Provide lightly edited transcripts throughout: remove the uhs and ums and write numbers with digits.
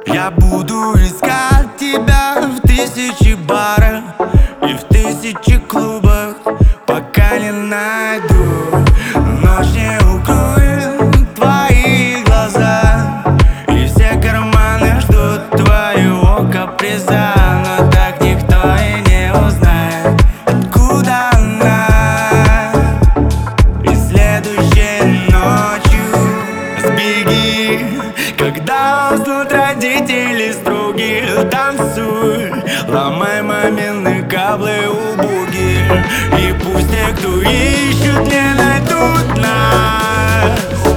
Я буду искать тебя в тысячи барах и в тысячи клубах, пока не найду. Ночь не укроет твои глаза, и все карманы ждут твоего каприза. Но так никто и не узнает, откуда она. И следующей ночью сбеги, когда уснут родители строгие. Танцуй, ломай мамины каблы у буги, и пусть те, кто ищут, не найдут нас.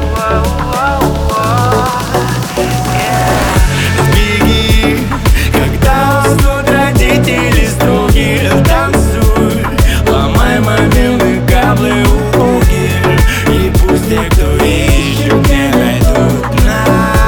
Сбеги, когда уснут родители строгие. Танцуй, ломай мамины каблы у буги, и пусть те, кто ищут, не найдут нас.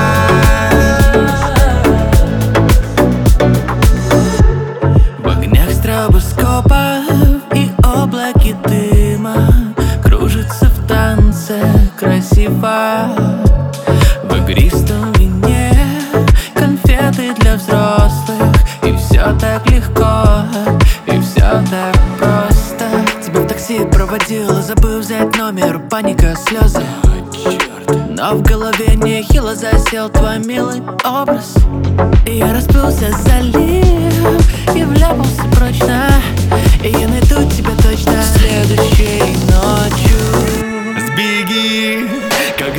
В огнях стробоскопов и облаки дыма кружится в танце красиво. В игристом вине конфеты для взрослых, и все так легко, и все так просто. Тебя в такси проводила, забыл взять номер, паника, слезы. Но в голове нехило засел твой милый образ. И я расплылся залив и вляпался прочно, и я найду тебя точно следующей ночью. Сбеги,